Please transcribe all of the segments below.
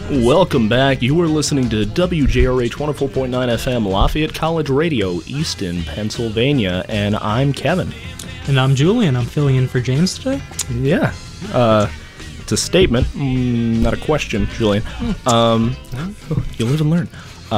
Welcome back. You are listening to WJRH 104.9 FM, Lafayette College Radio, Easton, Pennsylvania, and I'm Kevin. And I'm Julian. I'm filling in for James today. Yeah. It's a statement, not a question, Julian. You live and learn.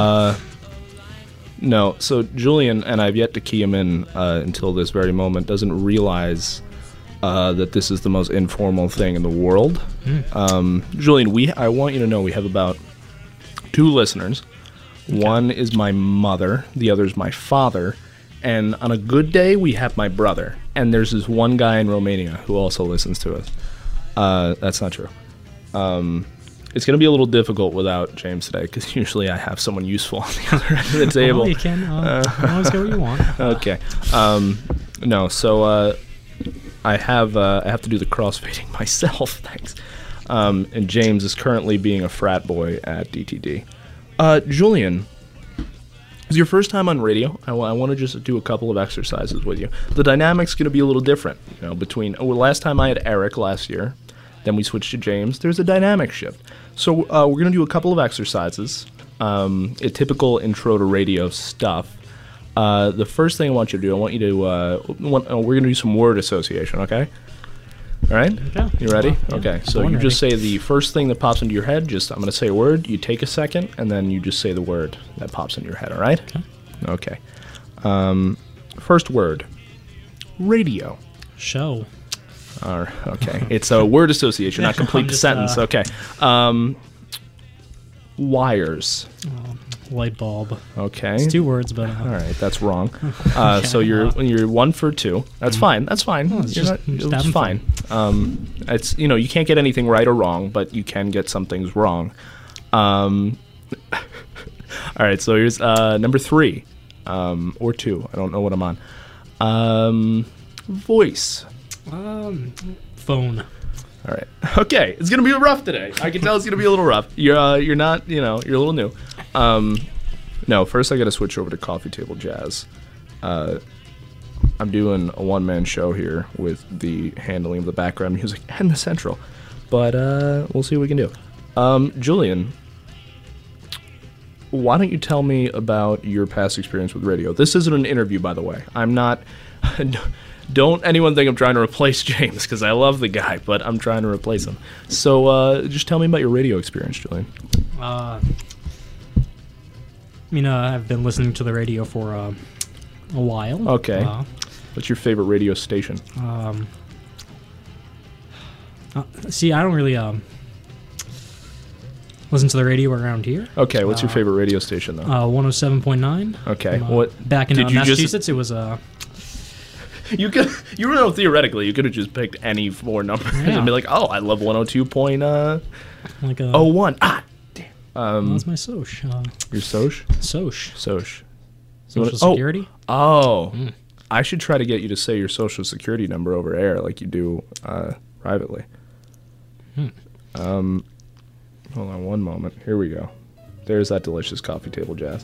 No, so Julian, and I've yet to key him in until this very moment, doesn't realize that this is the most informal thing in the world. Julian, I want you to know we have about 2 listeners. Okay. One is my mother, the other is my father, and on a good day, we have my brother. And there's this one guy in Romania who also listens to us. That's not true. It's going to be a little difficult without James today, because usually I have someone useful on the other end of the table. You can always get what you want. Okay. No, so I have to do the crossfading myself, thanks. And James is currently being a frat boy at DTD. Julian, it's your first time on radio. I want to just do a couple of exercises with you. The dynamic's going to be a little different, between last time I had Eric last year, then we switched to James. There's a dynamic shift. So we're going to do a couple of exercises, a typical intro to radio stuff. The first thing I want you to do, we're going to do some word association, okay? All right? Okay. You ready? Yeah. Okay, so you just say the first thing that pops into your head. I'm going to say a word, you take a second, and then you just say the word that pops into your head, all right? Okay. First word, radio. Show. Okay, it's a word association, not complete the sentence. Okay. Wires. Light bulb. Okay. It's 2 words, but... All right, that's wrong. So you're 1 for 2. That's fine. That's fine. Oh, it's fine. It's you can't get anything right or wrong, but you can get some things wrong. All right. So here's number 3, or 2. I don't know what I'm on. Voice. Phone. All right. Okay. It's gonna be rough today. I can tell it's gonna be a little rough. You're not. You're a little new. No. First, I got to switch over to Coffee Table Jazz. I'm doing a one-man show here with the handling of the background music and the central, but we'll see what we can do. Julian, why don't you tell me about your past experience with radio? This isn't an interview, by the way. I'm not. Don't anyone think I'm trying to replace James, because I love the guy, but I'm trying to replace him. So just tell me about your radio experience, Julian. I've been listening to the radio for a while. Okay. What's your favorite radio station? See, I don't really listen to the radio around here. Okay, what's your favorite radio station, though? 107.9. Okay. What back in Massachusetts, it was... Theoretically, you could have just picked any 4 numbers and be like, oh, I love 102.01. Damn. That's my Soch. Your Soch? Soch. Social Security? I should try to get you to say your Social Security number over air like you do privately. Hold on one moment. Here we go. There's that delicious Coffee Table Jazz.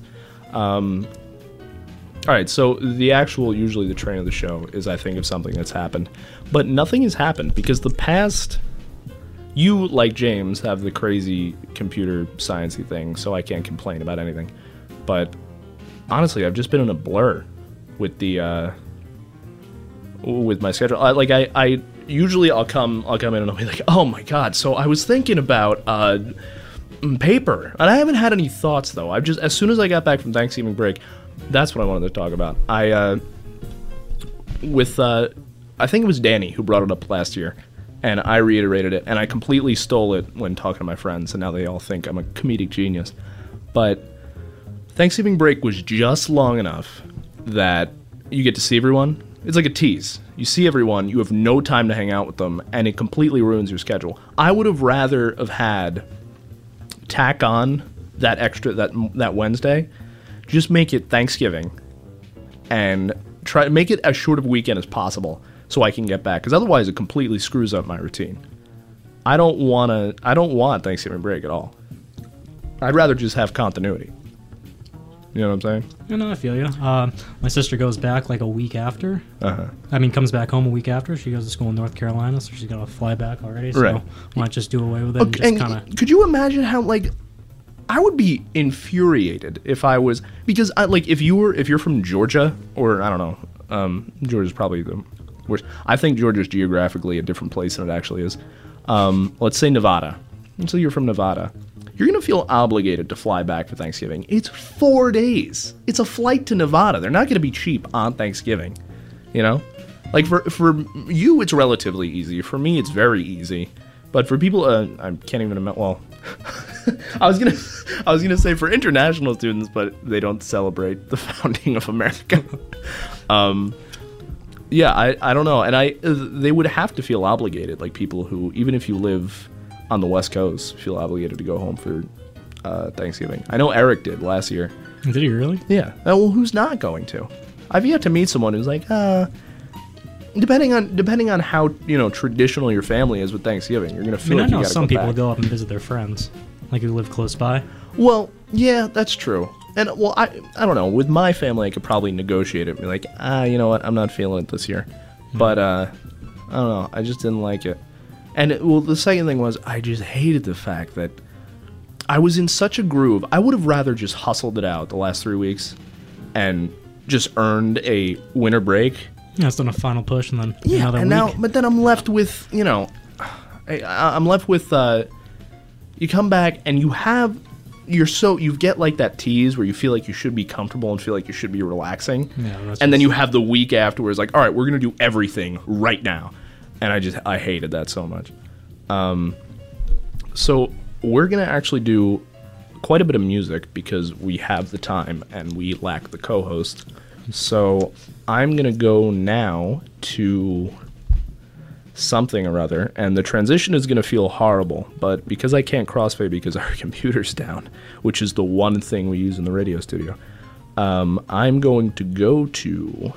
All right, so usually the train of the show is I think of something that's happened. But nothing has happened because the past, you, like James, have the crazy computer sciencey thing, so I can't complain about anything. But honestly, I've just been in a blur with the, with my schedule. I usually I'll come in and I'll be like, oh my God, so I was thinking about, paper. And I haven't had any thoughts, though. As soon as I got back from Thanksgiving break, that's what I wanted to talk about. I think it was Danny who brought it up last year, and I reiterated it, and I completely stole it when talking to my friends, and now they all think I'm a comedic genius. But Thanksgiving break was just long enough that you get to see everyone. It's like a tease. You see everyone, you have no time to hang out with them, and it completely ruins your schedule. I would have rather have had tack on that extra, that Wednesday, just make it Thanksgiving and try to make it as short of a weekend as possible so I can get back, because otherwise it completely screws up my routine. I don't want Thanksgiving break at all. I'd rather just have continuity. You know what I'm saying? You know, I feel you. My sister goes back like a week after. Uh-huh. I mean, comes back home a week after. She goes to school in North Carolina, so she's got to fly back already. So Right. why not just do away with it Okay, and just kind of... could you imagine how, like, I would be infuriated if I was, because if you're from Georgia, or I don't know, Georgia's probably the worst. I think Georgia's geographically a different place than it actually is. Let's say Nevada. Let's say you're from Nevada. You're going to feel obligated to fly back for Thanksgiving. It's 4 days. It's a flight to Nevada. They're not going to be cheap on Thanksgiving. You know? Like, for you, it's relatively easy. For me, it's very easy. But for people, I can't even imagine, well, I was gonna say for international students, but they don't celebrate the founding of America. Yeah, I don't know. And they would have to feel obligated, like people who, even if you live on the West Coast, feel obligated to go home for Thanksgiving. I know Eric did last year. Did he really? Yeah. Well, who's not going to? I've yet to meet someone who's like, depending on how, you know, traditional your family is with Thanksgiving, you're gonna feel like you gotta go back. I know some people go up and visit their friends, like who live close by. Well, yeah, that's true. And well, I don't know. With my family, I could probably negotiate it. Be like, you know what? I'm not feeling it this year. But I don't know. I just didn't like it. And the second thing was I just hated the fact that I was in such a groove. I would have rather just hustled it out the last 3 weeks and just earned a winter break. Yeah, it's done a final push and then another and week. But then I'm left with, you know, I'm left with, you come back and you get like that tease where you feel like you should be comfortable and feel like you should be relaxing. Yeah, and then you have the week afterwards, like, all right, we're going to do everything right now. And I hated that so much. So we're going to actually do quite a bit of music because we have the time and we lack the co-host. So I'm going to go now to something or other, and the transition is going to feel horrible, but because I can't crossfade because our computer's down, which is the one thing we use in the radio studio, I'm going to go to...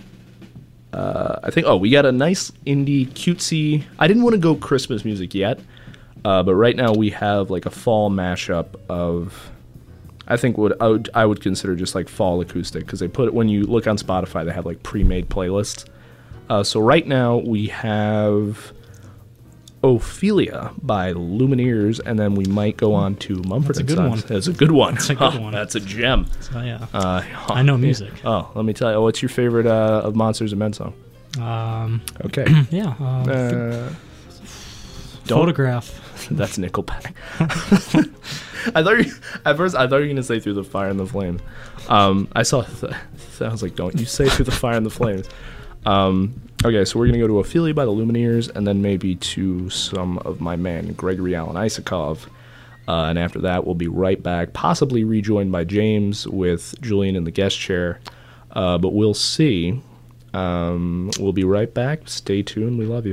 we got a nice indie cutesy. I didn't want to go Christmas music yet, but right now we have like a fall mashup of, I think what I would consider just like fall acoustic, because they put it, when you look on Spotify, they have like pre-made playlists. So right now we have Ophelia by Lumineers, and then we might go on to Mumford That's a and good Sons. one. That's a good one. That's a good one. That's a gem. So, yeah. I know music. Oh, let me tell you. What's your favorite of Monsters and Men song? Okay. Yeah. Photograph. That's Nickelback. I thought you were gonna say Through the Fire and the Flames. I saw. I was like, don't you say Through the Fire and the Flames. Okay, so we're going to go to Ophelia by the Lumineers, and then maybe to some of my man, Gregory Alan Isakov. And after that, we'll be right back, possibly rejoined by James with Julian in the guest chair. But we'll see. We'll be right back. Stay tuned. We love you.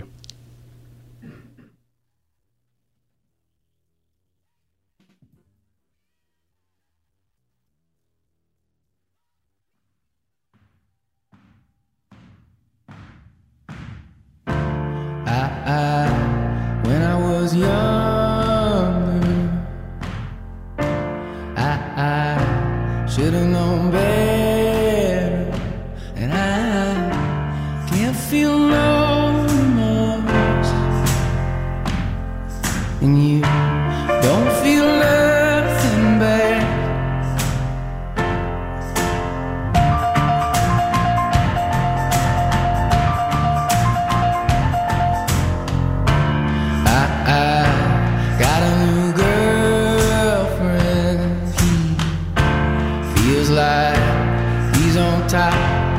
When I was younger, I should have known better, and I can't feel no remorse, and you don't feel nothing back. Got a new girlfriend. He feels like he's on top,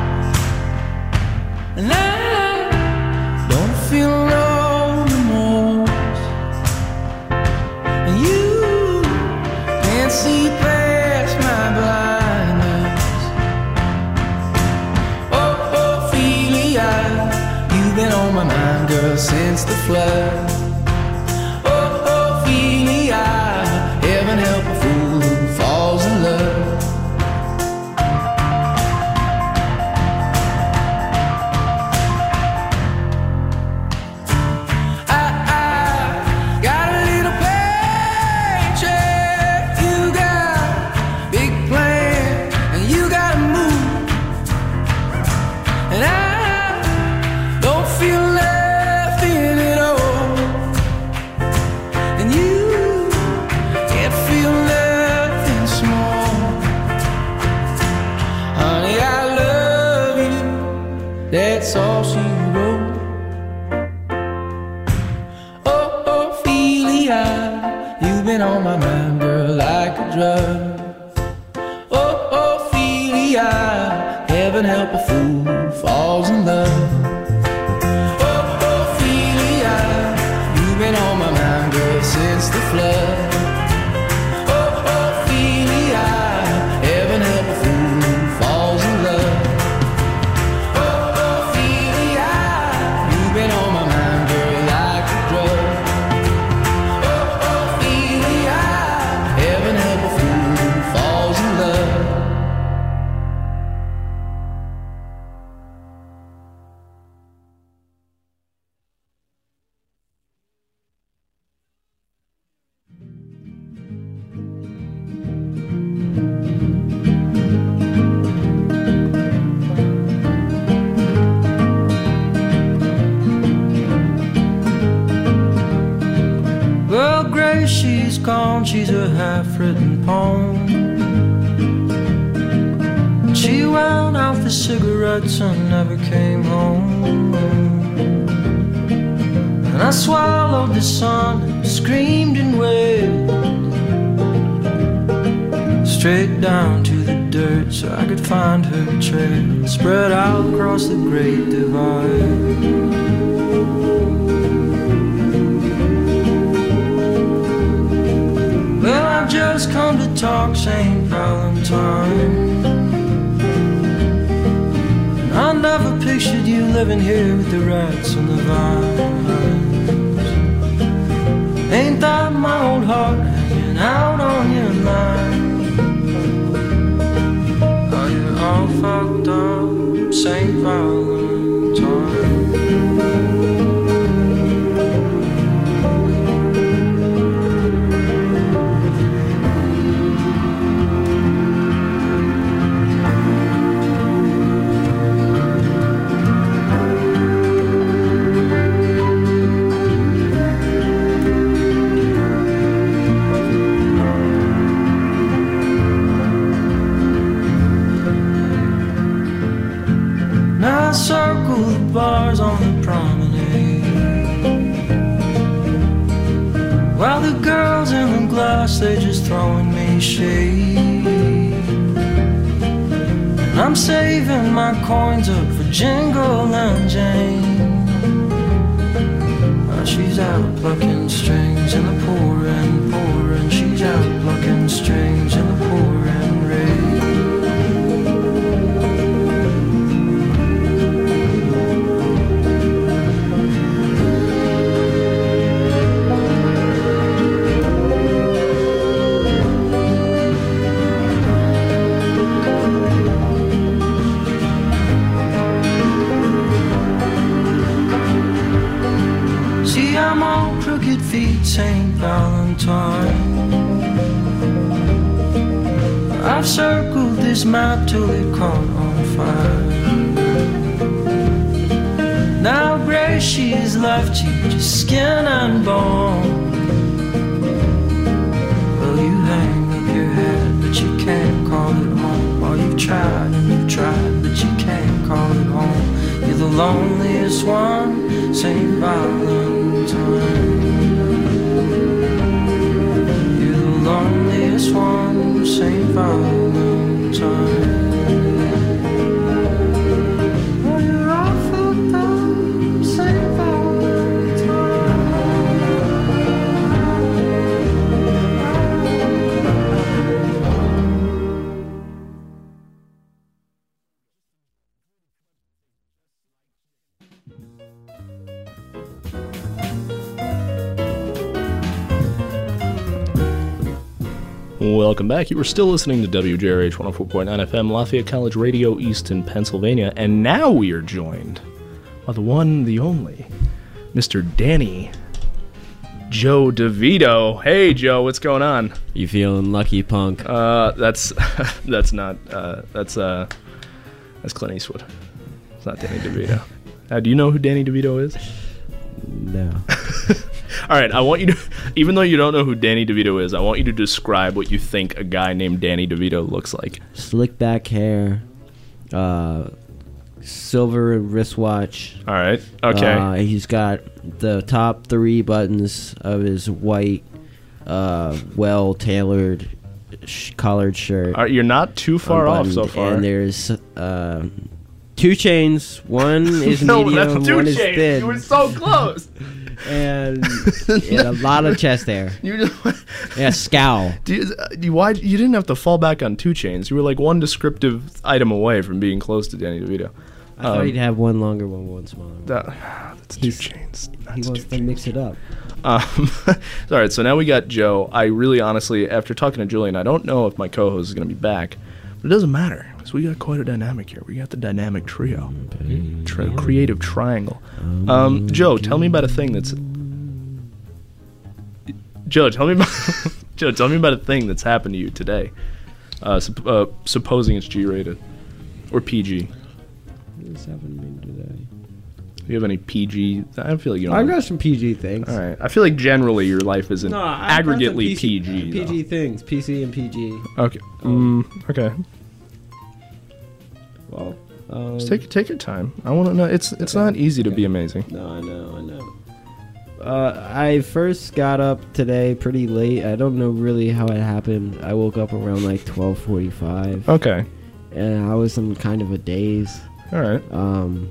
and I don't feel no remorse. And you can't see past my blindness. Oh, Ophelia, you've been on my mind, girl, since the flood. Heaven help a fool who falls in love. I got a little paycheck. You got big plans been on my mind, girl, like a drug. Oh, Ophelia, heaven help a fool who falls in love. Oh, Ophelia, you've been on my mind, girl, since the flood. Oh, Ophelia, heaven help a fool who falls in love. Oh, Ophelia, you've been on my mind, girl, like a drug. Oh, Ophelia, heaven help a fool who falls in love. Well, Grace, she's gone, she's a half-written poem. She wound out the cigarettes and never came home. And I swallowed the sun and screamed and wailed, straight down to the dirt so I could find her trail, spread out across the great divide. Well, I've just come to talk St. Valentine. I never pictured you living here with the rats and the vines. Ain't that my old heart hanging out on your line? Are you all fucked up, St. Valentine? Now I circle the bars on the promenade, while the girls in the glass, they're just throwing me shade. And I'm saving my coins up for Jingle and Jane. Well, she's out plucking strings in the pouring, pouring. She's out plucking strings in the pouring rain. See, I'm on crooked feet, St. Valentine. I've circled this map till it caught on fire. Now Grace, she has left you just skin and bone. Well, you hang up your head, but you can't call it home. Oh, you've tried and you've tried, but you can't call it home. You're the loneliest one, St. Valentine. You're the loneliest one, St. Valentine. Oh, you're all fucked up, St. Welcome back. You are still listening to WJRH 104.9 FM, Lafayette College Radio, Easton, Pennsylvania. And now we are joined by the one, the only, Mr. Danny Joe DeVito. Hey, Joe, what's going on? You feeling lucky, punk? That's Clint Eastwood. It's not Danny DeVito. Do you know who Danny DeVito is? No. All right, I want you to, even though you don't know who Danny DeVito is, I want you to describe what you think a guy named Danny DeVito looks like. Slick back hair, silver wristwatch. All right, okay. He's got the top 3 buttons of his white well tailored collared shirt. You're not too far off so unbuttoned, far. And there's 2 chains. One is no, medium, that's 2 one is chains. thin. You were so close. And a lot of chest hair. You just, Yeah, scowl. why you didn't have to fall back on 2 chains. You were like one descriptive item away from being close to Danny DeVito. I thought he'd have one longer one, one smaller one. That's 2 chains. He That's wants 2 to chains. mix it up. All right, so now we got Joe. I really honestly, after talking to Julian, I don't know if my co-host is going to be back, but it doesn't matter because we got quite a dynamic here. We got the dynamic trio, creative triangle. Joe, tell me about a thing that's. Joe, tell me about a thing that's happened to you today. Supposing it's G-rated or PG. What's happened to me today? Do you have any PG? I feel like you don't. I've got some PG things. All right. I feel like generally your life isn't I've got some aggregately PG. though. PG things. PC and PG. Okay. Okay. Well, Just take your time. I want to know. It's not easy to be amazing. No, I know. I first got up today pretty late. I don't know really how it happened. I woke up around like 12:45, Okay. and I was in kind of a daze. All right. And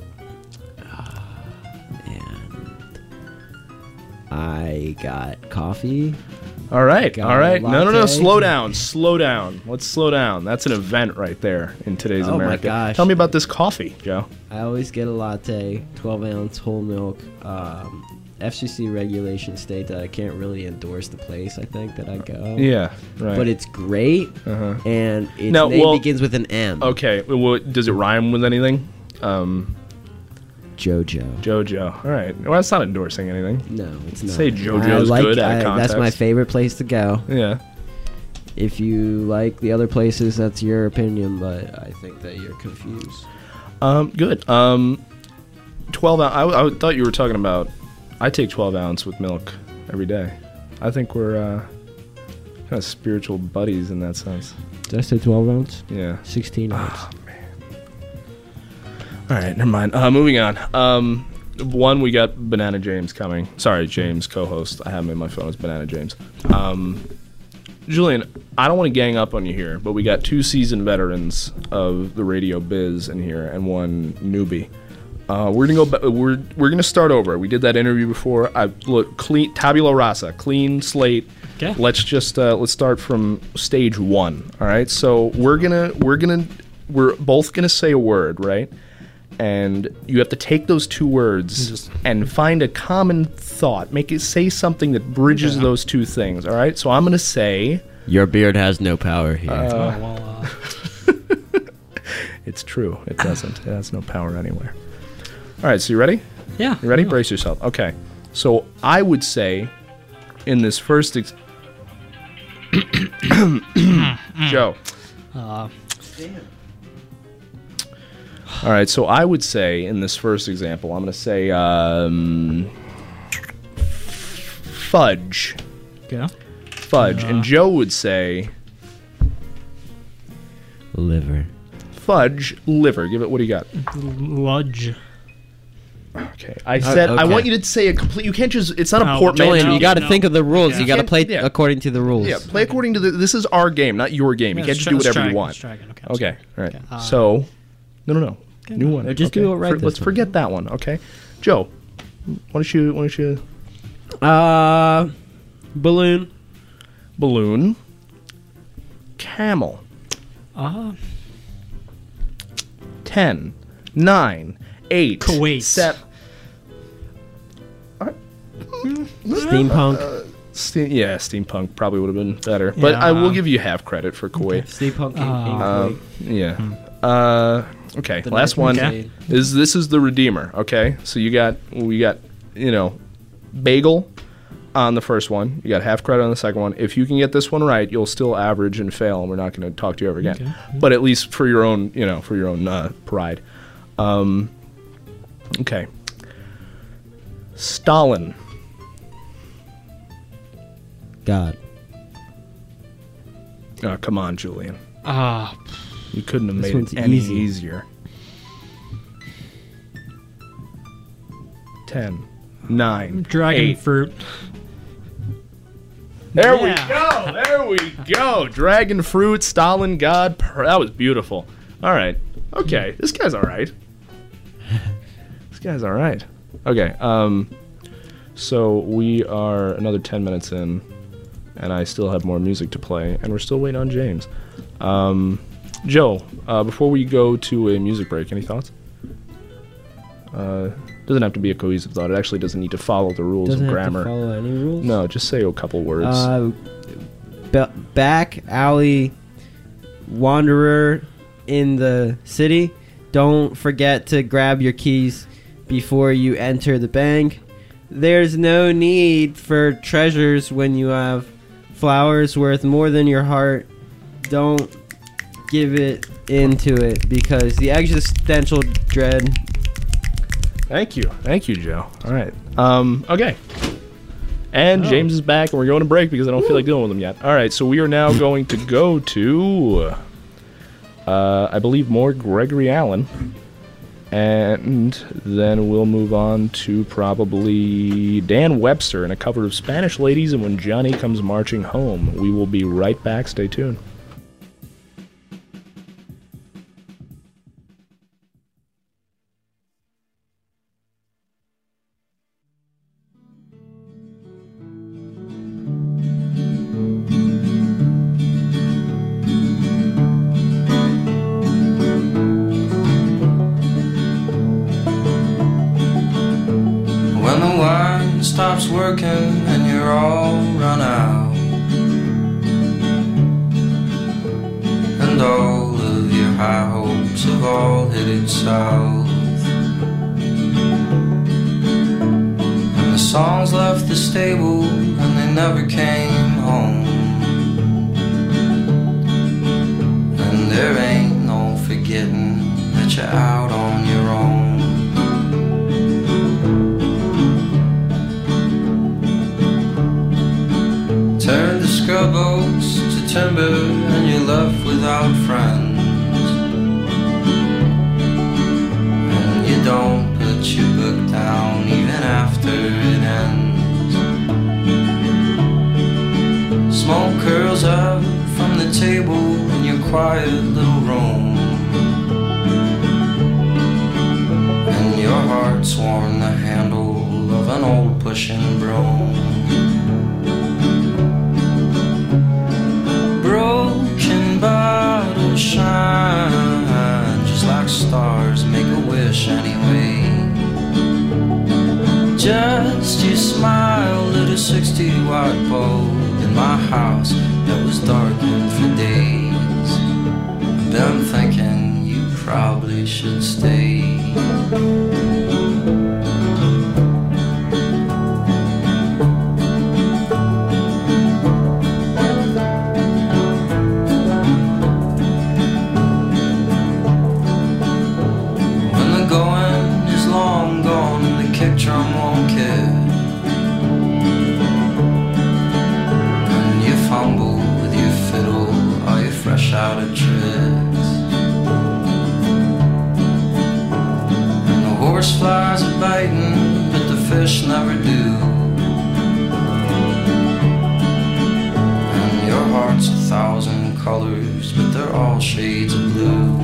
I got coffee. All right. Got All right. a No. latte. Slow down. Slow down. Let's slow down. That's an event right there in today's Oh my America. gosh. Tell me about this coffee, Joe. I always get a latte, 12-ounce whole milk. FCC regulations state that I can't really endorse the place, I think, that I go. Yeah. Right. But it's great, Uh-huh. and its Now, name well- begins with an M. Okay. Well, does it rhyme with anything? JoJo. JoJo. All right. Well, that's not endorsing anything. No, it's not. Say JoJo's good at That's my context. favorite place to go. Yeah. If you like the other places, that's your opinion, but I think that you're confused. Good. 12 ounce. I thought you were talking about. I take 12 ounce with milk every day. I think we're kind of spiritual buddies in that sense. Did I say 12 ounce? Yeah. 16 ounce. All right, never mind. Moving on. One, we got Banana James coming. Sorry, James, co-host. I have him in my phone as Banana James. Julian, I don't want to gang up on you here, but we got 2 seasoned veterans of the radio biz in here and 1 newbie. We're gonna go. We're gonna start over. We did that interview before. Look, clean tabula rasa, clean slate. Okay. Let's just let's start from stage 1. All right. So we're both gonna say a word, right? And you have to take those 2 words and find a common thought. Say something that bridges those 2 things. All right. So I'm gonna say. Your beard has no power here. It's true. It doesn't. It has no power anywhere. All right. So you ready? Yeah. You ready? Brace yourself. Okay. So I would say in this first Joe. All right. So I would say in this first example, I'm going to say fudge. Okay. Fudge. And Joe would say Liver. fudge liver. Give it. What do you got? Ludge. Okay. I said I okay. want you to say a complete. You can't just. It's not a No, portmanteau. Julian, you got to no. think of the rules. Yeah. You got to play Yeah. according to the rules. Yeah, play according to this is our game, not your game. You can't just do whatever you want. Okay, all right. Okay, So, no. New one. Just do it right this Let's time. forget that one. Okay, Joe. Why don't you? Balloon. Balloon. Camel. 10, 9, 8. Kuwait. Steampunk. Steampunk probably would have been better, but I will give you half credit for Kuwait. Steampunk. Yeah. Okay. Last one. Okay. This is the Redeemer. Okay. So we got bagel on the first one. You got half credit on the second one. If you can get this one right, you'll still average and fail, and we're not going to talk to you ever again. Okay. But at least for your own, pride. Okay. Stalin. God. Oh, come on, Julian. Ah, You couldn't have This made one's it any easy. easier. 10, 9, dragon 8. fruit. There we Yeah. go. There we go. Dragon fruit, Stalin God. That was beautiful. All right. Okay. This guy's all right. This guy's all right. Okay. So we are another 10 minutes in, and I still have more music to play, and we're still waiting on James. Joe, before we go to a music break, any thoughts? Doesn't have to be a cohesive thought. It actually doesn't need to follow the rules Doesn't of have grammar. to follow any rules. No, just say a couple words. Back alley wanderer in the city. Don't forget to grab your keys before you enter the bank. There's no need for treasures when you have flowers worth more than your heart. Don't give it into it because the existential dread. Thank you, Joe. All right. Okay. And James is back, and we're going to break because I don't feel like dealing with him yet. All right, so we are now going to go to, I believe, more Gregory Allen, and then we'll move on to probably Dan Webster in a cover of Spanish Ladies and When Johnny Comes Marching Home. We will be right back. Stay tuned. When the wine stops working and you're all run out, and all of your high hopes have all headed south, and the songs left the stable and they never came home, and there ain't no forgetting that you're out on your own. Turn the scrub oaks to timber and you're left without friends, and you don't put your book down even after it ends. Smoke curls up from the table in your quiet little room, and your heart's worn the handle of an old pushing broom. Broken bottles shine just like stars, make a wish anyway. Just you smiled at a 60-watt bulb in my house that was darkened for days. I've been thinking you probably should stay. Drum won't care, and you fumble with your fiddle, are you fresh out of tricks? And the horse flies are biting, but the fish never do, and your heart's 1,000 colors, but they're all shades of blue.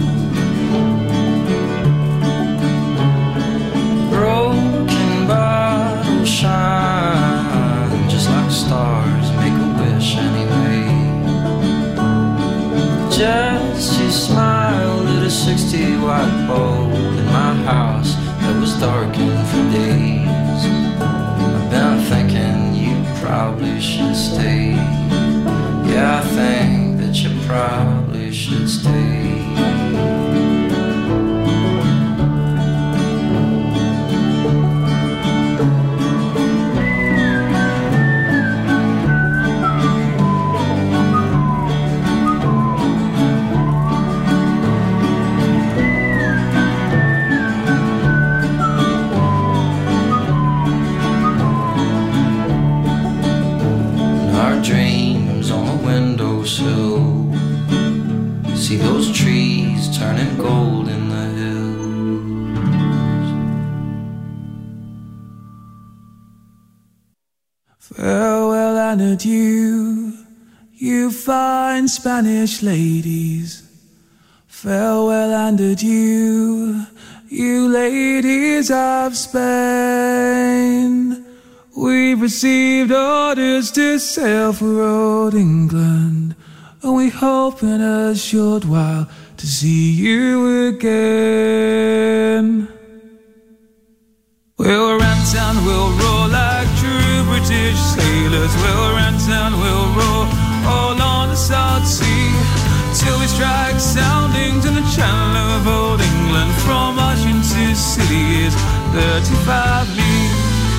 Bottles shine just like stars, make a wish anyway. Just you smiled at a 60-watt bulb in my house that was darkened for days. I've been thinking you probably should stay. Yeah, I think that you probably should stay. Dreams on the windowsill, see those trees turning gold in the hills. Farewell, landed you, you fine Spanish ladies. Farewell landed you, you ladies of Spain. We've received orders to sail for old England, and we hope in a short while to see you again. We'll rant and we'll roar like true British sailors. We'll rant and we'll roar all on the South Sea, till we strike soundings in the channel of old England. From Washington City is 35 leagues.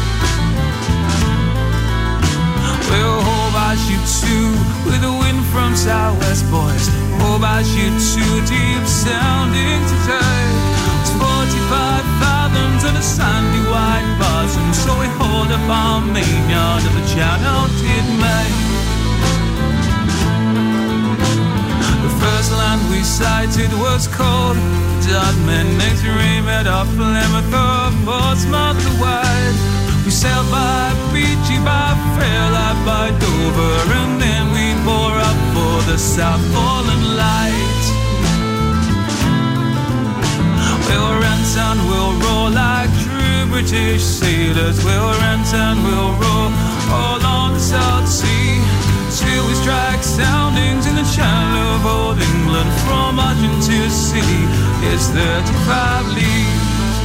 We'll hold by shoot two with the wind from southwest, boys. Hold by shoot two, deep sounding today. It's 45 fathoms and a sandy white bosom, so we hold up our main yard of the channel till May. The first land we sighted was called Dudman. Next we met off Plymouth or Portsmouth the Wide. We sailed by Beachy, by Fairlight, by Dover, and then we bore up for the South Foreland Light. We'll rant and we'll roar like true British sailors. We'll rant and we'll roar all on the South Sea, till we strike soundings in the channel of old England. From Argentine City is 35 leagues.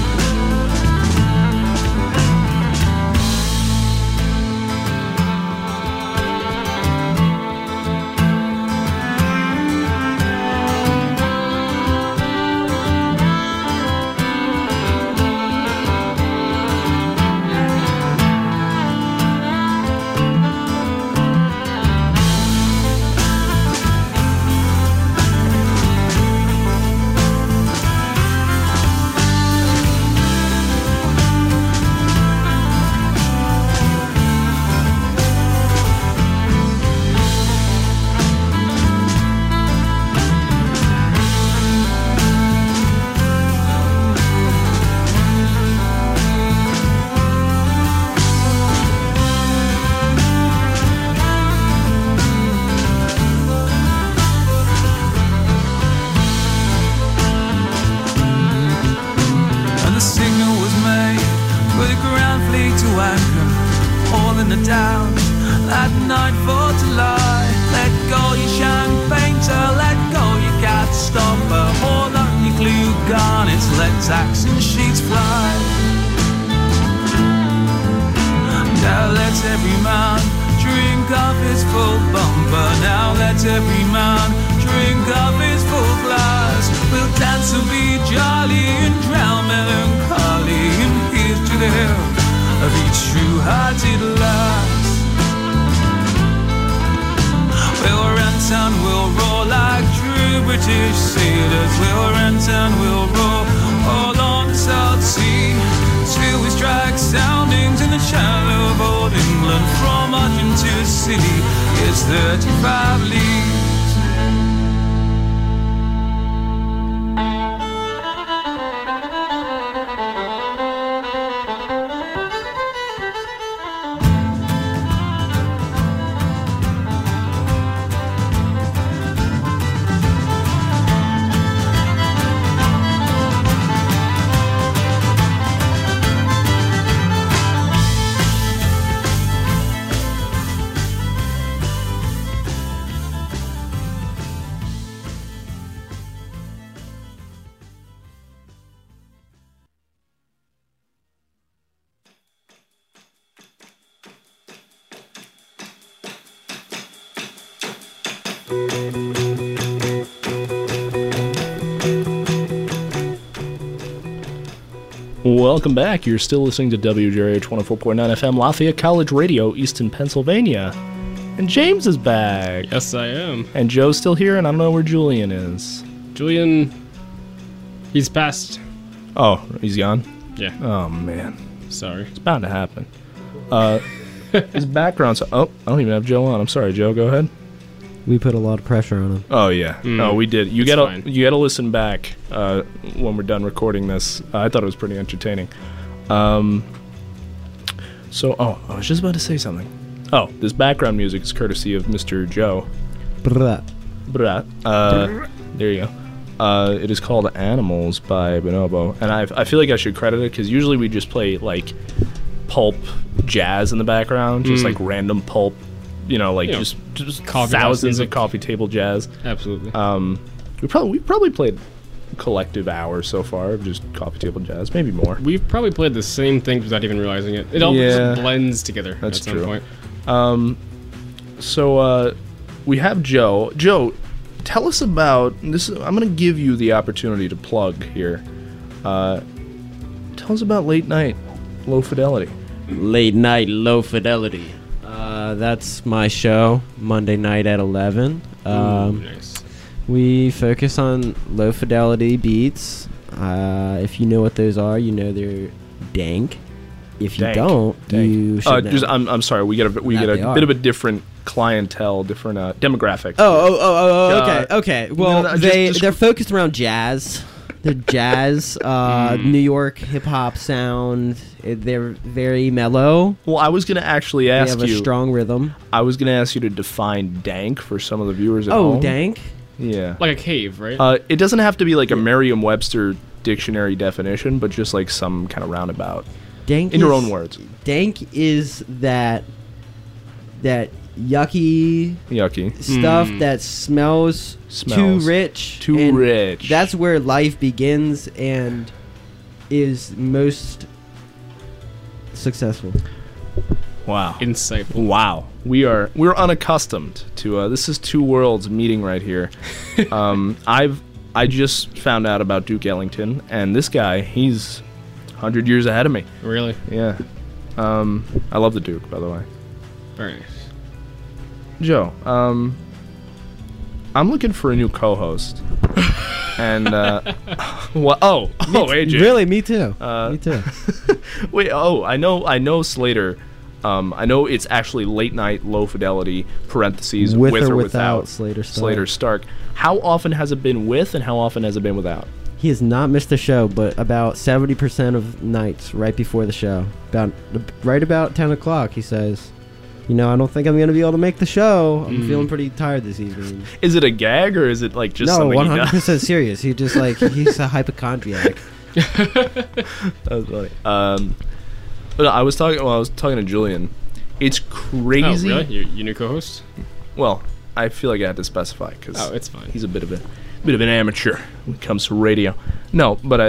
Welcome back. You're still listening to WJRH 104.9 FM, Lafayette College Radio, Easton, Pennsylvania. And James is back. Yes, I am. And Joe's still here, and I don't know where Julian is. Julian, he's passed. Oh, he's gone? Yeah. Oh, man. Sorry. It's bound to happen. His background... Oh, I don't even have Joe on. I'm sorry, Joe. Go ahead. We put a lot of pressure on him. Oh, yeah. No, we did. You gotta listen back when we're done recording this. I thought it was pretty entertaining. I was just about to say something. Oh, this background music is courtesy of Mr. Joe. Bruh. There you go. It is called Animals by Bonobo. And I feel like I should credit it because usually we just play like pulp jazz in the background, just like random pulp, like just coffee house thousands of music. coffee table jazz. Absolutely. We probably played collective hours so far of just coffee table jazz, maybe more. We've probably played the same things without even realizing it. It all Yeah. just blends together That's at some true. point. So we have Joe. Joe, tell us about this. I'm going to give you the opportunity to plug here. Tell us about Late Night Low Fidelity. Late Night Low Fidelity. That's my show, Monday night at 11. Nice. We focus on low fidelity beats. If you know what those are, you know they're dank. If you Dank. don't, Dank. you should know. I'm sorry. We get a That bit they are. of a different clientele, different demographic. Okay. Well, no, just- they're focused around jazz. They're jazz, New York hip hop sound. They're very mellow. Well, I was going to actually They ask have a you. strong rhythm. I was going to ask you to define dank for some of the viewers at Oh, home. dank. Yeah. Like a cave, right? It doesn't have to be like a Merriam-Webster dictionary definition, but just like some kind of roundabout. Dank. In your is- own words. Dank is that yucky Yucky. stuff that smells too Smells. rich. Too and rich. That's where life begins and is most successful. Wow. Insightful. Wow. We're unaccustomed to this is two worlds meeting right here. I just found out about Duke Ellington, and this guy, he's 100 years ahead of me. Really? Yeah. I love the Duke, by the way. Very nice. Joe, I'm looking for a new co-host. And what? Oh, AJ. Really, me too. Uh, Me too. Wait. Oh, I know Slater. I know it's actually Late Night Low Fidelity (parentheses With with or or without without Slater Stark. Slater Stark. How often has it been with, and how often has it been without? He has not missed a show, but about 70% of nights right before the show, right about 10 o'clock, he says, I don't think I'm going to be able to make the show. I'm feeling pretty tired this evening. Is it a gag or is it like just No, something he does? 100% serious. He just he's a hypochondriac. That was funny. But I was talking to Julian. It's crazy. Oh, really? Your new co-host? Well, I feel like I had to specify because Oh, it's fine. he's a bit of an amateur when it comes to radio. No, but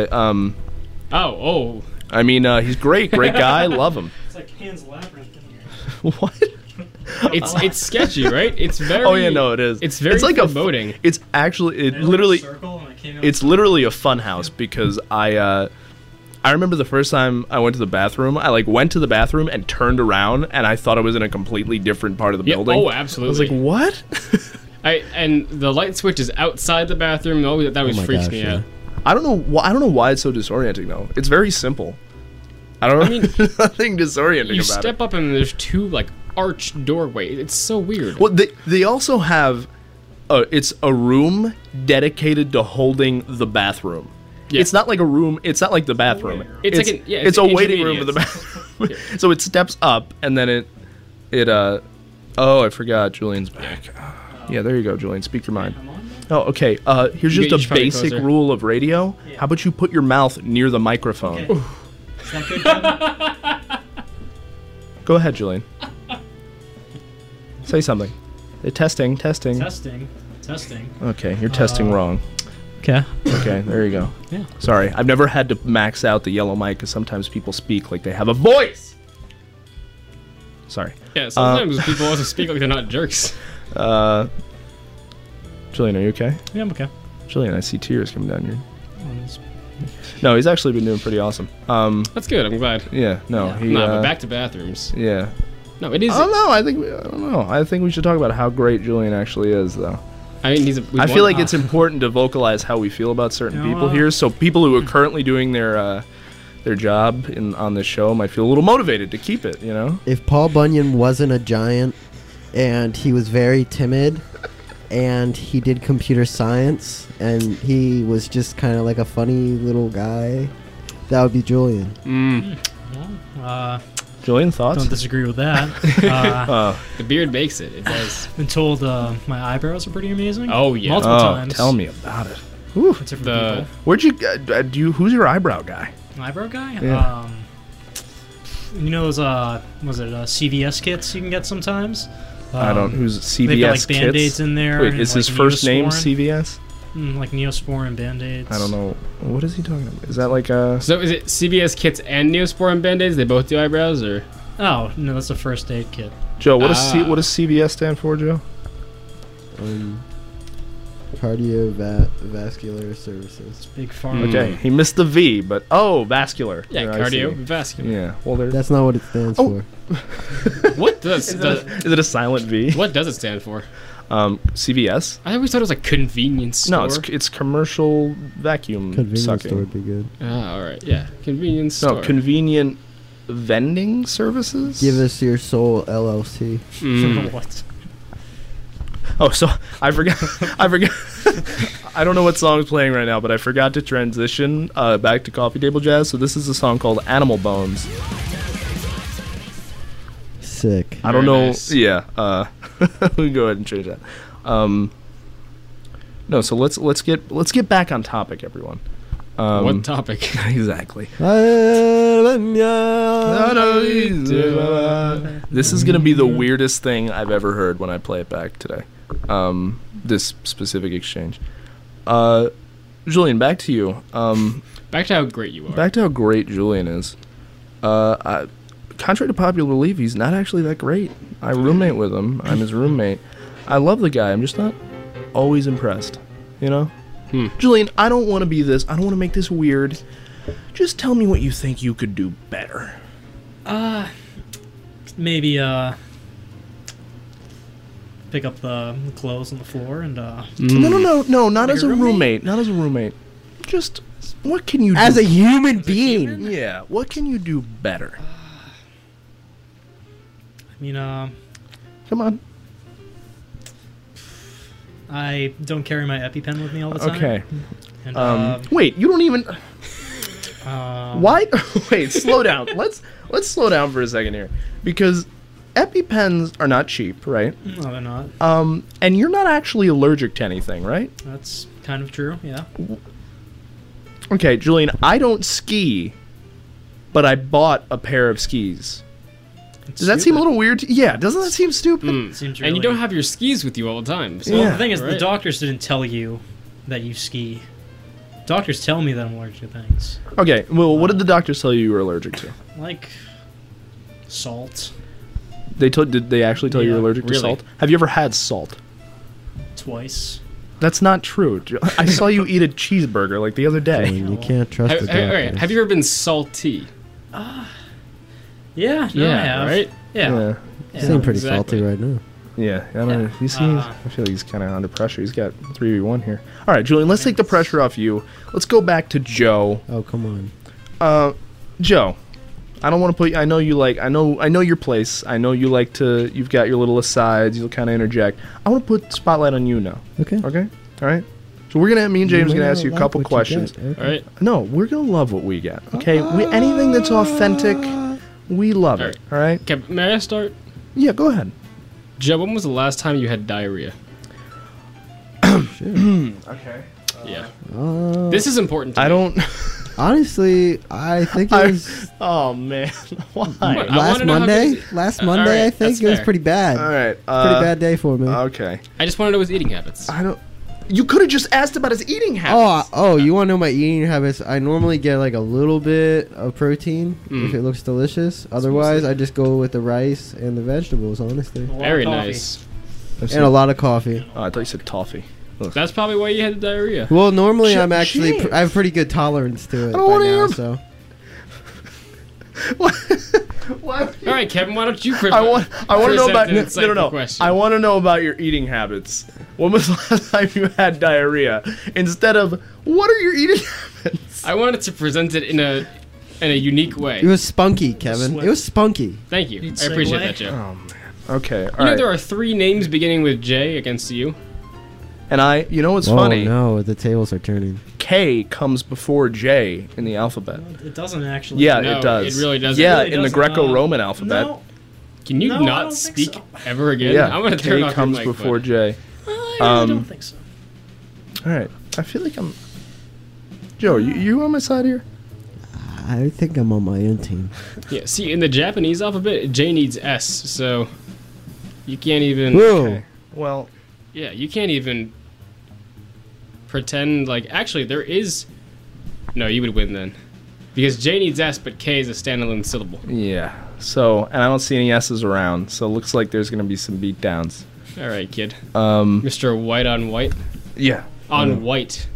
I mean he's great guy, love him. It's like Pan's Labyrinth in here. What? It's sketchy, right? It's very. Oh yeah, no, it is. It's very like foreboding. It's actually There's literally like a circle and I came out it's literally a fun house because I remember the first time I went to the bathroom, I went to the bathroom and turned around and I thought I was in a completely different part of the Yeah, building. oh, I was absolutely. like, what? And the light switch is outside the bathroom. That always my freaks gosh, me yeah. out. I don't know why it's so disorienting though. It's very simple. I don't know. I mean, nothing disorienting You about step up and there's two arched doorways. It's so weird. it. Well, they also have it's a room dedicated to holding the bathroom. Yeah. It's not like a room. It's not like the bathroom. It's like it's an a waiting room in the intermediate. bathroom. So it steps up and then it oh, I forgot Julian's back. Yeah, there you go, Julian. Speak your mind. I'm on. Oh, okay. Here's You just should a probably basic closer. rule of radio. Yeah. How about you put your mouth near the microphone? Okay. Is that good, Kevin? Go ahead, Julian. Say something. Testing. Testing. Okay, you're testing wrong. Okay. Okay, there you go. Yeah. Sorry, I've never had to max out the yellow mic because sometimes people speak like they have a voice. Sorry. Yeah, sometimes people also speak like they're not jerks. Julian, are you okay? Yeah, I'm okay. Julian, I see tears coming down your... No, he's actually been doing pretty awesome. That's good. I'm glad. Yeah, no, he... No, but back to bathrooms. Yeah. No, it is. I don't know. I think we should talk about how great Julian actually is, though. I mean, I feel like it's important to vocalize how we feel about certain people here, so people who are currently doing their job on this show might feel a little motivated to keep it. If Paul Bunyan wasn't a giant and he was very timid and he did computer science and he was just kind of like a funny little guy, that would be Julian. Julian, thoughts? Don't disagree with that. The beard makes it. It does. Been told my eyebrows are pretty amazing. Oh, yeah. multiple times. Tell me about it. With different The- Where'd you do? Who's your eyebrow guy? people. Eyebrow guy. Yeah. You know those was it CVS kits you can get sometimes? I don't. Who's CVS They've got like kits? Band-Aids in there. Wait, and, is like, his first name Neosporin. CVS? Like Neosporin and Band-Aids. I don't know. What is he talking about? Is that like a? So is it CVS kits and Neosporin Band-Aids? They both do eyebrows, or? Oh no, that's a first aid kit. Joe, what does Ah. what does CVS stand for, Joe? Cardiovascular services. Big pharma. Okay, he missed the V, but vascular. Yeah, There, I see. cardiovascular. Yeah. Well, there's. That's not what it stands Oh. for. What does Is it a silent V? what does it stand for? CVS? I always thought it was like convenience store. No, it's commercial vacuum Convenience sucking. store would be good. Ah, all right. Yeah, convenience No, store. convenient vending services. Give us your soul, LLC. Mm. What? Oh, so I forgot. I forgot. I don't know what song's playing right now, but I forgot to transition back to Coffee Table Jazz. So this is a song called "Animal Bones." Sick. I don't Very know. nice. Yeah. We can go ahead and change that. No. So let's get back on topic, everyone. What topic? Exactly. This is gonna be the weirdest thing I've ever heard when I play it back today. This specific exchange. Julian, back to you. Back to how great you are. Back to how great Julian is. Contrary to popular belief, he's not actually that great. I roommate with him. I'm his roommate. I love the guy. I'm just not always impressed. You know? Julian, I don't want to be this. I don't want to make this weird. Just tell me what you think you could do better. Maybe pick up the clothes on the floor and No, not Like as a a roommate? roommate. Not as a roommate. Just what can you As do? a human being. Yeah, what can you do better? I mean Come on. I don't carry my EpiPen with me all the time. Okay. And Wait, you don't even. um, Why? Wait, slow down. Let's slow down for a second here, because EpiPens are not cheap, right? No, they're not. And you're not actually allergic to anything, right? That's kind of true. Yeah. Okay, Julian, I don't ski, but I bought a pair of skis. It's Does that seem a stupid. little weird? Yeah, doesn't that seem stupid? Seems And you really- don't have your skis with you all the time. So Well, Yeah. the thing is, the Right. doctors didn't tell you that you ski. Doctors tell me that I'm allergic to things Okay, well, what did the doctors tell you were allergic to? like salt Did they actually tell you you're Yeah, allergic to really? salt? Have you ever had salt? twice. That's not true. I saw you eat a cheeseburger like the other day. You can't trust Have, the have, all right, doctors. have you ever been salty? Yeah. No, I have. right? Yeah. Yeah. Yeah. Seem pretty Exactly. salty right now. Yeah, I don't know. Yeah. You see, I feel like he's kind of under pressure. He's got 3v1 here. All right, Julian, let's take the pressure off you. Let's go back to Joe. Oh, come on. Joe, I don't want to put you. I know you like. I know your place. I know you like to. You've got your little asides. You'll kind of interject. I want to put the spotlight on you now. Okay. Okay. All right. So we're gonna. Me and James are gonna ask you a couple questions. All right. No, we're gonna love what we get. Okay. Anything that's authentic, we love it. All right. Okay, may I start? Yeah. Go ahead. Joe, when was the last time you had diarrhea? Okay. Yeah. Uh, This is important to I me. don't. honestly, I think it I- was Oh man. Why? What? I last wanna know how Monday. good- Last all Monday, right, I think that's it was fair. pretty bad. All right. Pretty bad day for me. Okay. I just want to know his eating habits. I don't. You could have just asked about his eating habits. You want to know my eating habits? I normally get like a little bit of protein if it looks delicious. Otherwise, I just go with the rice and the vegetables, honestly. A lot of Very coffee. nice. Let's And see. a lot of coffee. Oh, I thought you said toffee. That's probably why you had the diarrhea. Well, normally Shit, I'm actually James. I have pretty good tolerance to it I don't by wanna now. hear- So Why? All right, Kevin, why don't you? I want to know about present an no. insightful question. I want to know about your eating habits. When was the last time you had diarrhea? Instead of what are your eating habits? I wanted to present it in a unique way. it was spunky, Kevin. Sweat. It was spunky. Thank you. You'd I appreciate segue? that, Joe. Oh man. Okay. All You know right. there are 3 names beginning with J against you. And you know what's Oh funny? no, the tables are turning. K comes before J in the alphabet. It doesn't actually. Yeah, No, it does. it really doesn't. Yeah, It really in the doesn't. Greco-Roman alphabet. No. Can you No, I don't not think speak so. ever again? Yeah, I'm gonna turn K off comes your mic, before bud. J. I really don't think so. All right, I feel like I'm. Joe, you on my side here? I think I'm on my own team. Yeah. See, in the Japanese alphabet, J needs S, so you can't even. Whoa. Okay. Well, Yeah, you can't even pretend like. Actually, there is. No, you would win then, because J needs S, but K is a standalone syllable. yeah. So, and I don't see any S's around, so it looks like there's gonna be some beatdowns. All right, kid. Mr. Mr. White on white Yeah. on white.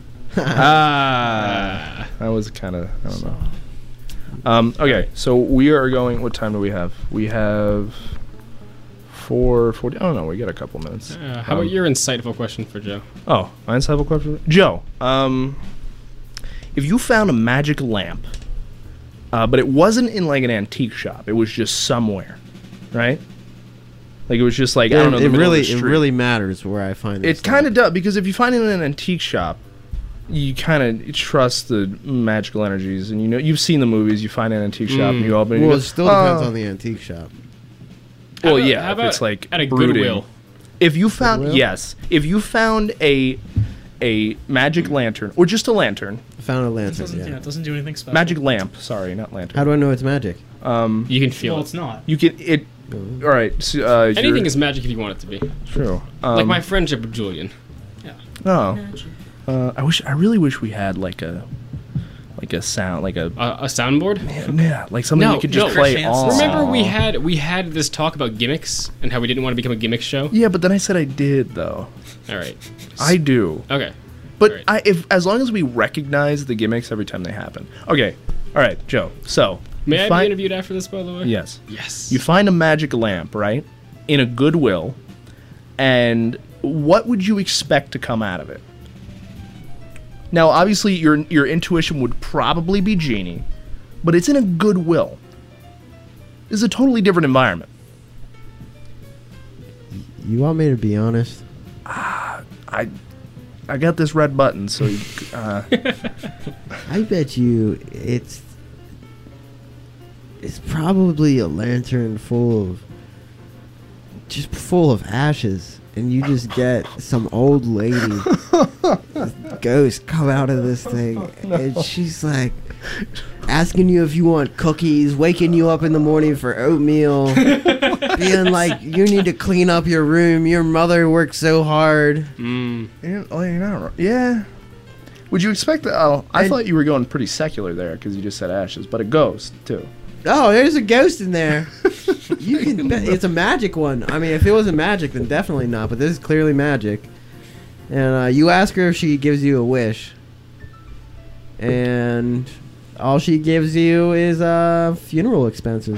Ah. That was kind of, I don't know. Okay, so we are going. What time do we have? We have 4:40. Oh no, we got a couple minutes. How about your insightful question for Joe? Oh, my insightful question, Joe. If you found a magic lamp, but it wasn't in like an antique shop, it was just somewhere, right? Like it was just like I don't know. The It middle of really, the it street. really matters where I find It kind of does, because if you find it in an antique shop, you kind of trust the magical energies, and you know you've seen the movies. You find an antique shop, and you open it. and you Well, go, it still depends "Oh." on the antique shop. Well, How about- yeah, how if it's about like at a brooding. Goodwill? If you found Goodwill? if you found a magic lantern or just a lantern, I found a It lantern. doesn't, Yeah. it doesn't do anything special. magic lamp. Sorry, not lantern. How do I know it's magic? You can feel Well, it. it's not. You can it. All right. So, Anything is magic if you want it to be. true. Like my friendship with Julian. Oh. I really wish we had like a sound, like a A soundboard. yeah, like something No, you could just no. play Chris on. Hansen. Remember we had this talk about gimmicks and how we didn't want to become a gimmick show. Yeah, but then I said I did though. All right. I do. Okay. But Alright. if as long as we recognize the gimmicks every time they happen. Okay. All right, Joe. So May you I find- be interviewed after this, by the way? Yes. Yes. You find a magic lamp, right? In a Goodwill, and what would you expect to come out of it? Now, obviously, your intuition would probably be Genie, but it's in a Goodwill. This is a totally different environment. You want me to be honest? I got this red button, so you, I bet you it's probably a lantern full of ashes, and you just get some old lady ghost come out of this thing, and she's like asking you if you want cookies, waking you up in the morning for oatmeal, being like, you need to clean up your room, your mother worked so hard. yeah. Would you expect that? Oh, I And- thought you were going pretty secular there because you just said ashes, but a ghost too. Oh, there's a ghost in there. You can bet it's a magic one. I mean, if it wasn't magic, then definitely not. But this is clearly magic. And you ask her if she gives you a wish, and all she gives you is funeral expenses.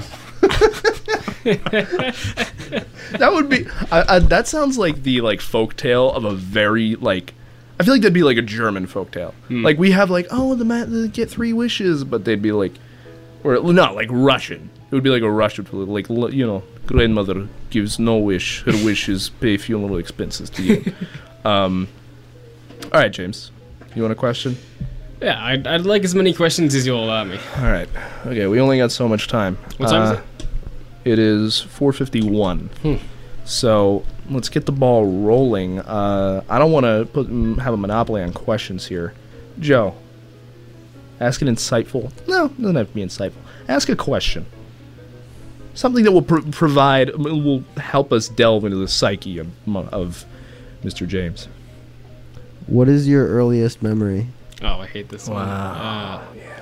That would be. That sounds like the folktale of a very like. I feel like that'd be like a German folktale. Like we have the get 3 wishes, but they'd be like, or not like Russian. It would be like a Russian, like grandmother gives no wish. Her wish is pay funeral expenses to you. All right, James, you want a question? Yeah, I'd like as many questions as you'll allow me. All right. Okay, we only got so much time. What time is it? It is 4:51. So let's get the ball rolling. I don't want to have a monopoly on questions here. Joe, ask an insightful. No, it doesn't have to be insightful. Ask a question. Something that will will help us delve into the psyche of Mr. James. What is your earliest memory? Oh, I hate this one. Wow.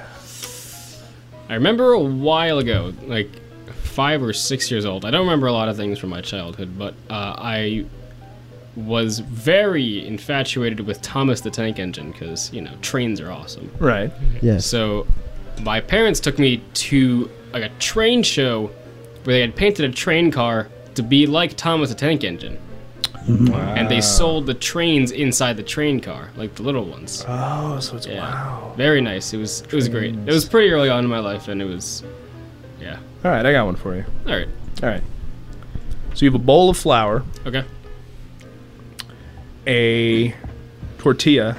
I remember a while ago, like 5 or 6 years old. I don't remember a lot of things from my childhood, but I was very infatuated with Thomas the Tank Engine because, trains are awesome. Right. Yes. So my parents took me to like a train show where they had painted a train car to be like Thomas the Tank Engine. And they sold the trains inside the train car, like the little ones. Oh, so it's Yeah. wow. Very nice. It was great. It was pretty early on in my life, and it was, yeah. All right, I got one for you. All right. All right. So you have a bowl of flour. Okay. a tortilla,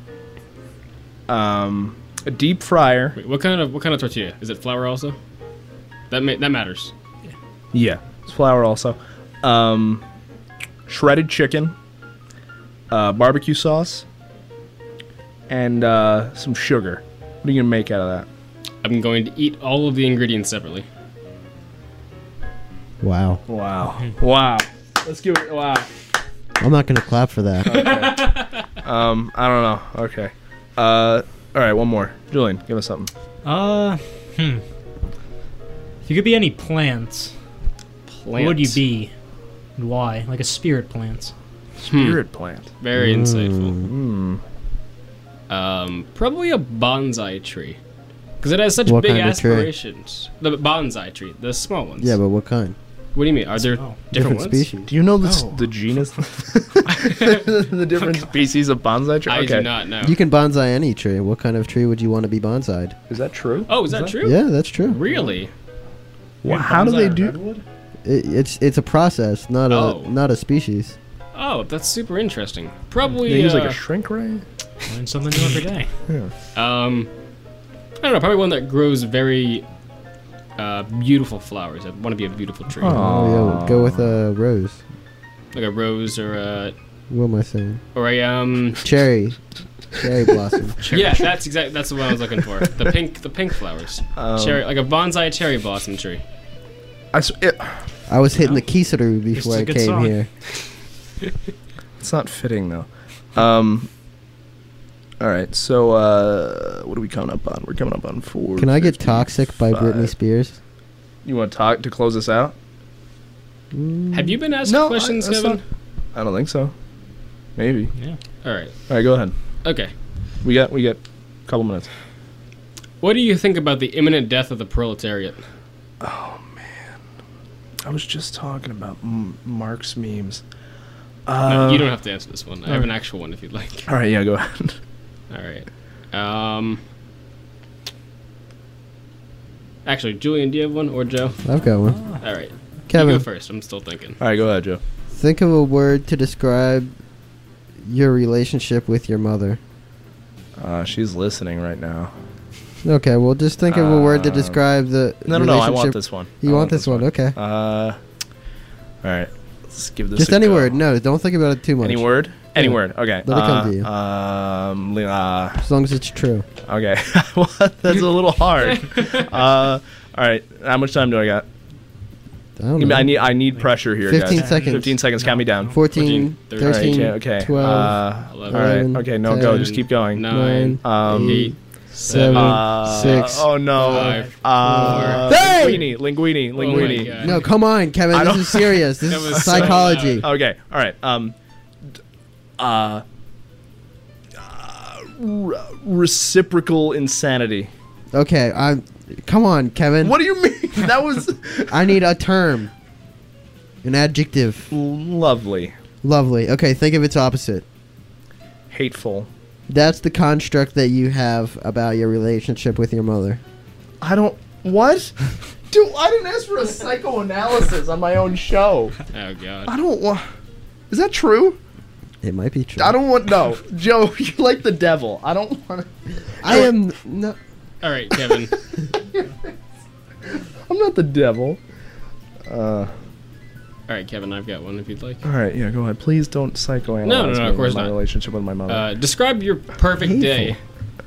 a deep fryer. Wait, what kind of tortilla? Is it flour also? That matters. Yeah, it's flour also. Shredded chicken, barbecue sauce, and some sugar. What are you gonna make out of that? I'm going to eat all of the ingredients separately. Wow. Wow. Wow. Let's give it. Wow. I'm not gonna clap for that. I don't know. Okay. All right. One more. Julian, give us something. If you could be any plant, what would you be? And why? Like a spirit plant. Spirit plant. Very insightful. Probably a bonsai tree. Because it has such What big kind of tree? aspirations. The bonsai tree, the small ones. Yeah, but what kind? What do you mean? Are there Oh. different ones? species. Do you know the Oh. the genus, the different species of bonsai tree? I Okay. do not know. You can bonsai any tree. What kind of tree would you want to be bonsai'd? Is that true? Oh, is that true? Yeah, that's true. Really? Well, how do they do? It's a process, not Oh. a species. Oh, that's super interesting. Probably. They use like a shrink ray. Learn something new every day. I don't know. Probably one that grows very beautiful flowers. I want to be a beautiful tree, Oh, yeah, go with a rose. like a rose or a What am I saying? Cherry blossom. Yeah, that's the one I was looking for. The pink flowers. Cherry, like a bonsai cherry blossom tree. I was hitting the kisaru before It's a I good came song. here. It's not fitting though. All right. So what are we coming up on? We're coming up on 4. Can I get Toxic by Britney Spears? You want to talk to close us out? Have you been asked No, questions, that's Kevin? I don't think so. Maybe. Yeah. All right. All right. Go ahead. Okay. We got a couple minutes. What do you think about the imminent death of the proletariat? I was just talking about Mark's memes. No, you don't have to answer this one. I have an actual one if you'd like. All right. Yeah. Go ahead. All right. Actually, Julian, do you have one, or Joe? I've got one. All right. Kevin, You go first. I'm still thinking. All right. Go ahead, Joe. think of a word to describe your relationship with your mother. She's listening right now. Okay, well, just think of a word to describe the No. I relationship. want this one. You I want this one? Okay. All right. Let's give this Just a any go. word. No, don't think about it too much. Any word? Any Yeah. word. Okay. Let it come to you. As long as it's true. Okay. Well, that's a little hard. All right. How much time do I got? I don't know. I need pressure here, 15 guys. seconds. 15 seconds. Count me down. 14, 13, 13, okay. 12, all 11, right. Okay. No, go. Just keep going. 9, 8, 7, 6. Oh no. 5, Hey! Linguini. God. No, come on, Kevin. I This don't- is serious. This That is was so psychology. Okay. All right. Reciprocal insanity. Okay, come on, Kevin. What do you mean? That was I need a term. An adjective. lovely. Lovely. Okay, think of its opposite. Hateful. That's the construct that you have about your relationship with your mother. I don't. What? Dude, I didn't ask for a psychoanalysis on my own show. Oh, God. I don't want. Is that true? It might be true. I don't want. No, Joe, you're like the devil. I don't want to. I am no. All right, Kevin. I'm not the devil. All right, Kevin, I've got one if you'd like. All right, yeah, go ahead. Please don't psychoanalyze No, me of course with my not. relationship with my mother. Describe your perfect day.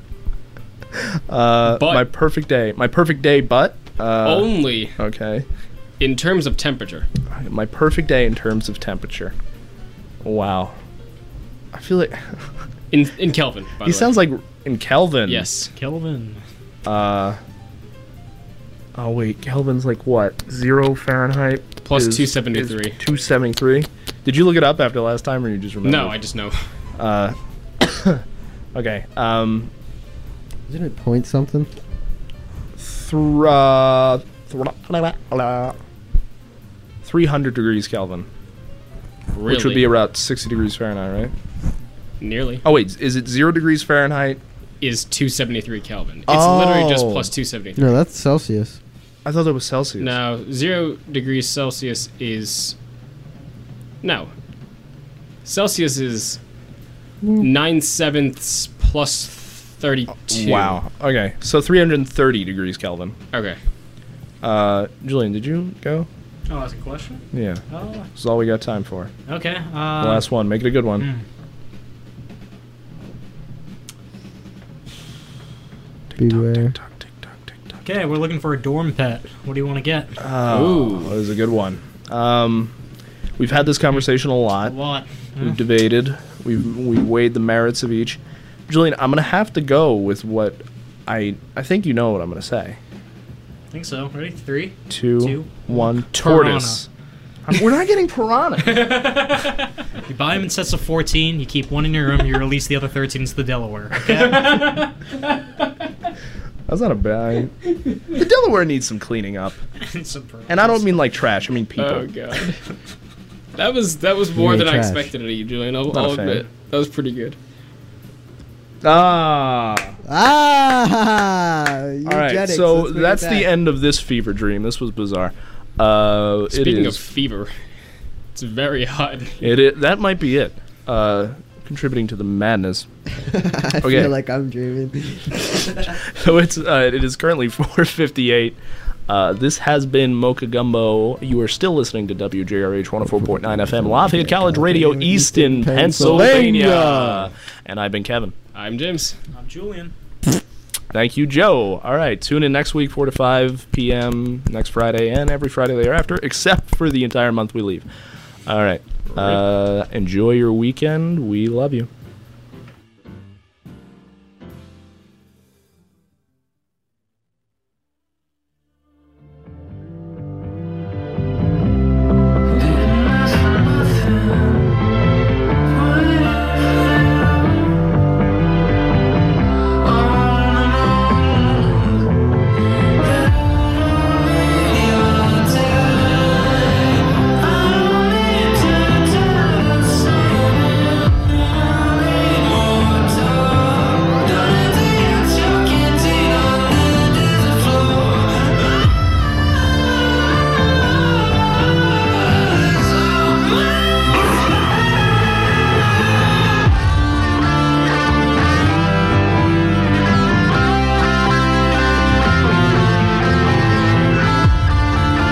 My perfect day. My perfect day, but. Only Okay. in terms of temperature. My perfect day in terms of temperature. Wow. I feel like. In Kelvin, by He the sounds like in Kelvin. way. Yes. Kelvin. Oh wait, Kelvin's like what? 0 Fahrenheit Plus is- 273. is 273. Did you look it up after last time, or you just remember? No, I just know. Okay. Isn't it point something? 300 degrees Kelvin, Really? which would be about 60 degrees Fahrenheit, right? Nearly. Oh wait, is it 0 degrees Fahrenheit? Is 273 Kelvin. It's literally just Oh. plus 273. No, that's Celsius. I thought that was Celsius. No, 0 degrees Celsius is... No. Celsius is 9/7 plus 32. Wow. Okay, so 330 degrees Kelvin. Okay. Julian, did you go? Oh, that's a question? Yeah. Oh, This is all we got time for. okay. The last one. Make it a good one. mm. Beware. Okay, we're looking for a dorm pet. What do you want to get? Oh, that was a good one. We've had this conversation a lot. What? We've debated. We weighed the merits of each. Julian, I'm gonna have to go with what I think you know what I'm gonna say. I think so. Ready? 3, Two, 2, 1. Tortoise. We're not getting piranha. You buy them in sets of 14. You keep one in your room. You release the other 13 into the Delaware. Okay. That's not a bad. The Delaware needs some cleaning up, and I don't mean like trash. I mean people. Oh god. That was more ain't than I trash. expected of you, Julian. I'll Not a fan. admit. That was pretty good. Ah. Ah! All right. So that's the end of this fever dream. This was bizarre. Speaking it of is, fever, it's very hot. that might be it. Contributing to the madness. I Okay. feel like I'm dreaming. So it is currently 4:58. This has been Mocha Gumbo. You are still listening to WJRH 104.9 FM, Lafayette College Radio, Easton, Pennsylvania. And I've been Kevin. I'm James. I'm Julian. Thank you, Joe. All right, tune in next week, 4 to 5 p.m. next Friday and every Friday thereafter, except for the entire month we leave. All right. Enjoy your weekend. We love you.